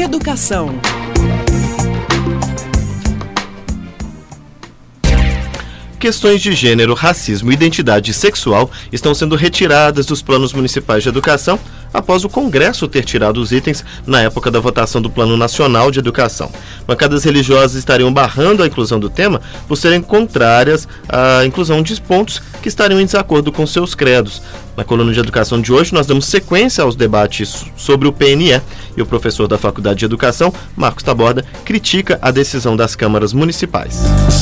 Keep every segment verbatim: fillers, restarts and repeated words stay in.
Educação. Questões de gênero, racismo e identidade sexual estão sendo retiradas dos planos municipais de educação após o Congresso ter tirado os itens na época da votação do Plano Nacional de Educação. Bancadas religiosas estariam barrando a inclusão do tema por serem contrárias à inclusão de pontos que estariam em desacordo com seus credos. Na coluna de educação de hoje, nós damos sequência aos debates sobre o P N E e o professor da Faculdade de Educação, Marcos Taborda, critica a decisão das câmaras municipais.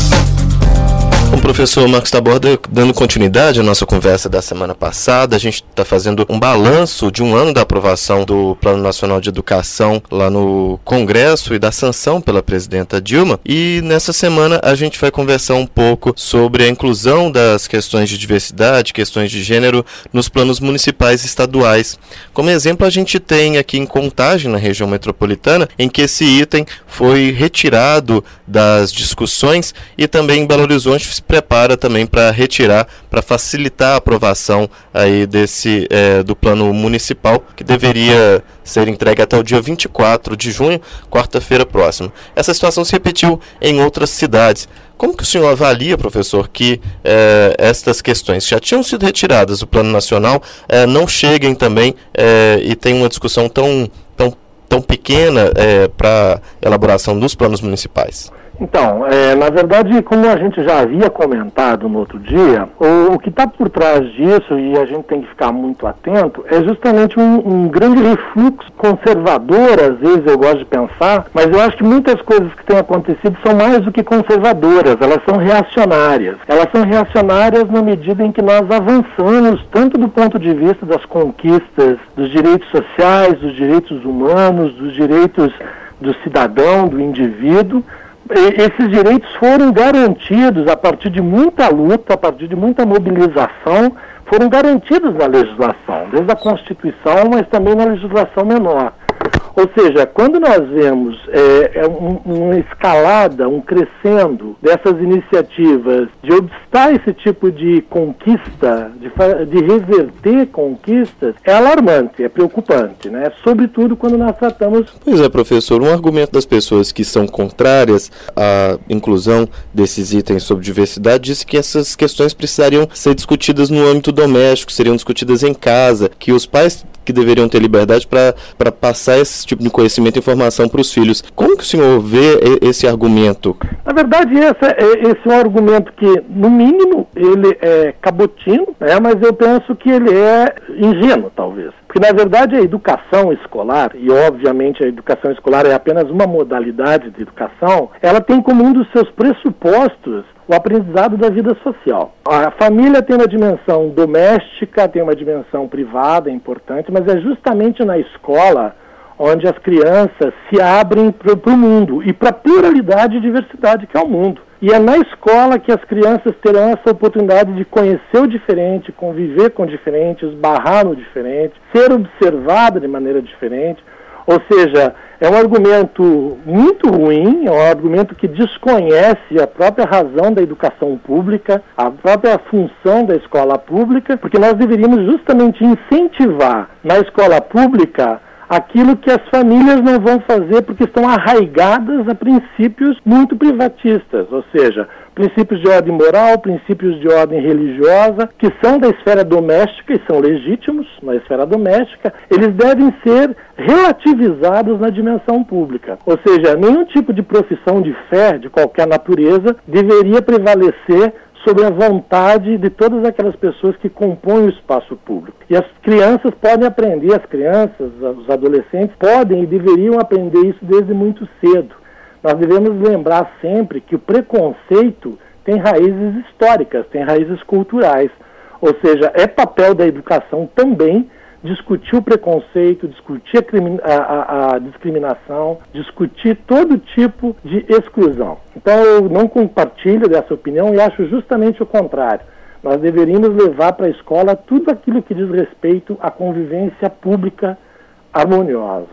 Bom, professor Marcos Taborda, dando continuidade à nossa conversa da semana passada, a gente está fazendo um balanço de um ano da aprovação do Plano Nacional de Educação lá no Congresso e da sanção pela presidenta Dilma, e nessa semana a gente vai conversar um pouco sobre a inclusão das questões de diversidade, questões de gênero nos planos municipais e estaduais. Como exemplo, a gente tem aqui em Contagem, na região metropolitana, em que esse item foi retirado das discussões, e também em Belo Horizonte se prepara também para retirar, para facilitar a aprovação aí desse, é, do plano municipal, que deveria ser entregue até o dia vinte e quatro de junho, quarta-feira próxima. Essa situação se repetiu em outras cidades. Como que o senhor avalia, professor, que é, estas questões já tinham sido retiradas do plano nacional, é, não cheguem também é, e tem uma discussão tão, tão, tão pequena é, para elaboração dos planos municipais? Então, é, na verdade, como a gente já havia comentado no outro dia, o, o que está por trás disso, e a gente tem que ficar muito atento, é justamente um, um grande refluxo conservador, às vezes eu gosto de pensar, mas eu acho que muitas coisas que têm acontecido são mais do que conservadoras, elas são reacionárias. Elas são reacionárias na medida em que nós avançamos, tanto do ponto de vista das conquistas dos direitos sociais, dos direitos humanos, dos direitos do cidadão, do indivíduo. Esses direitos foram garantidos a partir de muita luta, a partir de muita mobilização, foram garantidos na legislação, desde a Constituição, mas também na legislação menor. Ou seja, quando nós vemos é, um, uma escalada, um crescendo dessas iniciativas de obstar esse tipo de conquista, de, de reverter conquistas, é alarmante, é preocupante, né? Sobretudo quando nós tratamos... Pois é, professor, um argumento das pessoas que são contrárias à inclusão desses itens sobre diversidade diz que essas questões precisariam ser discutidas no âmbito doméstico, seriam discutidas em casa, que os pais que deveriam ter liberdade para passar esse tipo de conhecimento e informação para os filhos. Como que o senhor vê esse argumento? Na verdade, esse, esse é um argumento que, no mínimo, ele é cabotino, né, mas eu penso que ele é ingênuo, talvez. Porque, na verdade, a educação escolar, e obviamente a educação escolar é apenas uma modalidade de educação, ela tem como um dos seus pressupostos o aprendizado da vida social. A família tem uma dimensão doméstica, tem uma dimensão privada, é importante, mas é justamente na escola onde as crianças se abrem para o mundo e para a pluralidade e diversidade que é o mundo. E é na escola que as crianças terão essa oportunidade de conhecer o diferente, conviver com o diferente, esbarrar no diferente, ser observada de maneira diferente. Ou seja, é um argumento muito ruim, é um argumento que desconhece a própria razão da educação pública, a própria função da escola pública, porque nós deveríamos justamente incentivar na escola pública aquilo que as famílias não vão fazer porque estão arraigadas a princípios muito privatistas, ou seja, princípios de ordem moral, princípios de ordem religiosa, que são da esfera doméstica e são legítimos na esfera doméstica, eles devem ser relativizados na dimensão pública. Ou seja, nenhum tipo de profissão de fé, de qualquer natureza, deveria prevalecer sobre a vontade de todas aquelas pessoas que compõem o espaço público. E as crianças podem aprender, as crianças, os adolescentes podem e deveriam aprender isso desde muito cedo. Nós devemos lembrar sempre que o preconceito tem raízes históricas, tem raízes culturais. Ou seja, é papel da educação também discutir o preconceito, discutir a, crimin- a, a, a discriminação, discutir todo tipo de exclusão. Então eu não compartilho dessa opinião e acho justamente o contrário. Nós deveríamos levar para a escola tudo aquilo que diz respeito à convivência pública harmoniosa.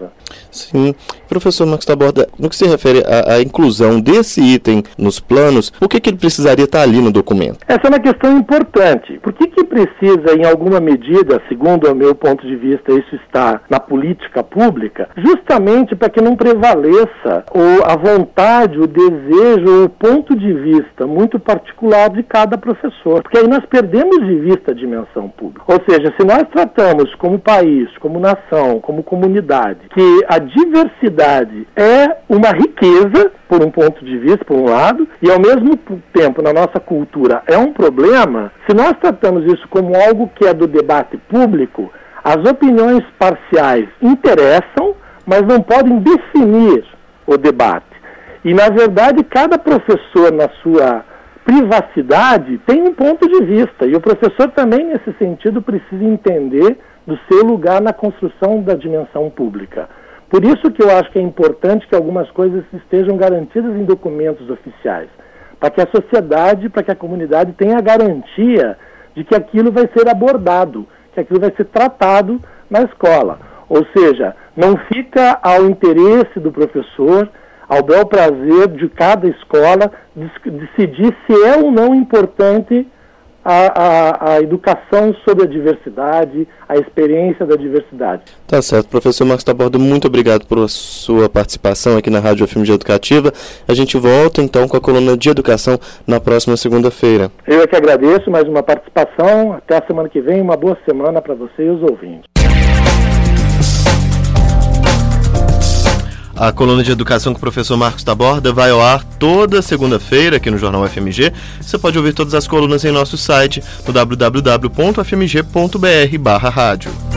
Sim. Professor Marcos Taborda, no que se refere à, à inclusão desse item nos planos, por que, que ele precisaria estar ali no documento? Essa é uma questão importante. Por que, que precisa, em alguma medida, segundo o meu ponto de vista, isso está na política pública? Justamente para que não prevaleça ou a vontade, o desejo ou o ponto de vista muito particular de cada professor. Porque aí nós perdemos de vista a dimensão pública. Ou seja, se nós tratamos como país, como nação, como comunidade, que a diversidade é uma riqueza, por um ponto de vista, por um lado, e ao mesmo tempo, na nossa cultura, é um problema, se nós tratamos isso como algo que é do debate público, as opiniões parciais interessam, mas não podem definir o debate. E, na verdade, cada professor, na sua privacidade, tem um ponto de vista, e o professor também, nesse sentido, precisa entender do seu lugar na construção da dimensão pública. Por isso que eu acho que é importante que algumas coisas estejam garantidas em documentos oficiais, para que a sociedade, para que a comunidade tenha a garantia de que aquilo vai ser abordado, que aquilo vai ser tratado na escola. Ou seja, não fica ao interesse do professor, ao bel prazer de cada escola, decidir se é ou não importante A, a, a educação sobre a diversidade, a experiência da diversidade. Tá certo. Professor Marcos Taborda, muito obrigado por sua participação aqui na Rádio F M G Educativa. A gente volta então com a coluna de educação na próxima segunda-feira. Eu é que agradeço mais uma participação. Até a semana que vem. Uma boa semana para você e os ouvintes. A coluna de educação com o professor Marcos Taborda vai ao ar toda segunda-feira aqui no Jornal F M G. Você pode ouvir todas as colunas em nosso site no w w w ponto f m g ponto b r barra rádio.